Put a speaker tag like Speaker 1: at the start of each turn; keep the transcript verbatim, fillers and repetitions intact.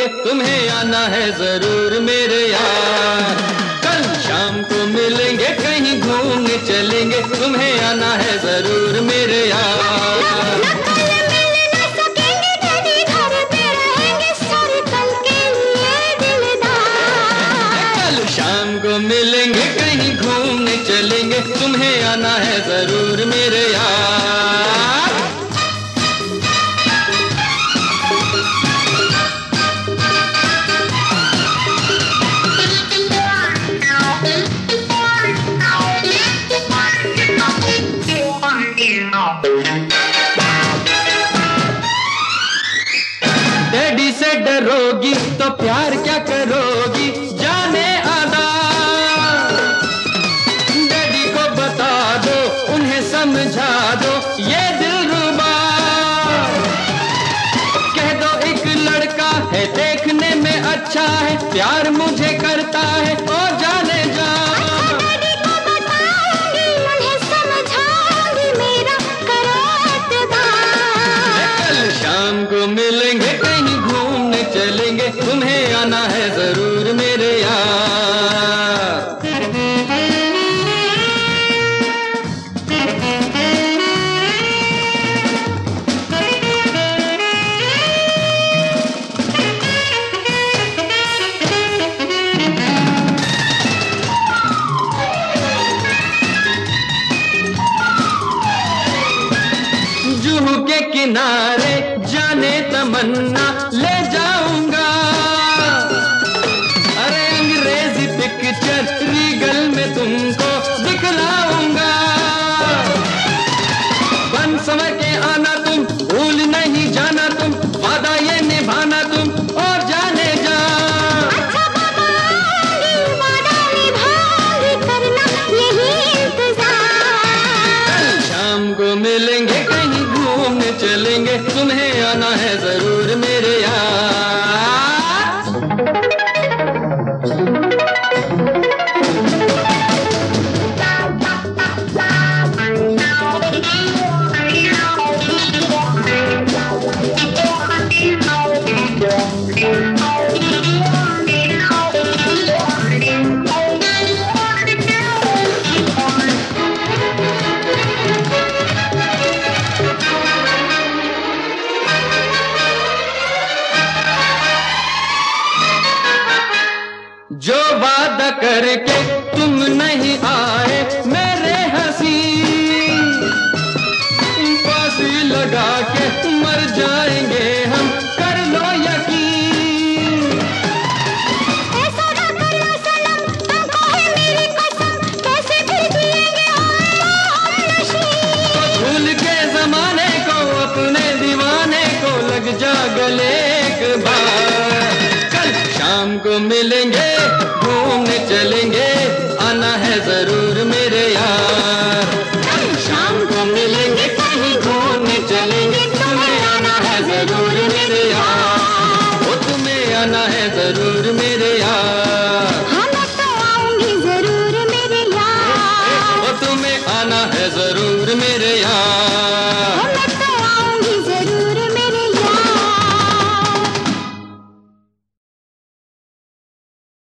Speaker 1: तुम्हें आना है जरूर मेरे यार। कल शाम को मिलेंगे कहीं घूमने चलेंगे, तुम्हें आना है जरूर मेरे यार। कल शाम को मिलेंगे कहीं घूमने चलेंगे, तुम्हें आना है जरूर मेरे यार। डैडी से डरोगी तो प्यार क्या करोगी जाने आदा। डैडी को बता दो उन्हें समझा दो ये दिलरुबा। कह दो एक लड़का है देखने में अच्छा है, प्यार मुझे करता है और जाने जा। शाम को मिलेंगे कहीं घूमने चलेंगे, तुम्हें आना है जरूर मेरे यार। जुहू के किनारे जाने तमन्ना ले जाऊंगा। अरे अंग्रेजी पिक्चर रीगल में तुमको दिखलाऊंगा। बन समय के आना तुम, भूल नहीं जाना तुम, वादा ये निभाना तुम और जाने जा। अच्छा बाबा वादा निभाऊंगी, करना यही इंतजार। कल शाम को मिलेंगे कहीं घूमने चलेंगे, तुम्हें आना है जरूर मेरे यार। जो वादा करके तुम नहीं आए मेरे हसीन, फांसी लगा के मर जाएंगे हम, कर लो यकीन। ऐसा ना करना सनम, तुमको है मेरी कसम, कैसे फिर जिएंगे हम नशीब। तो भूल के जमाने को अपने दीवाने को लग जा गले एक बार। कल शाम को मिलेंगे घूमने चलेंगे, आना है जरूर मेरे यार।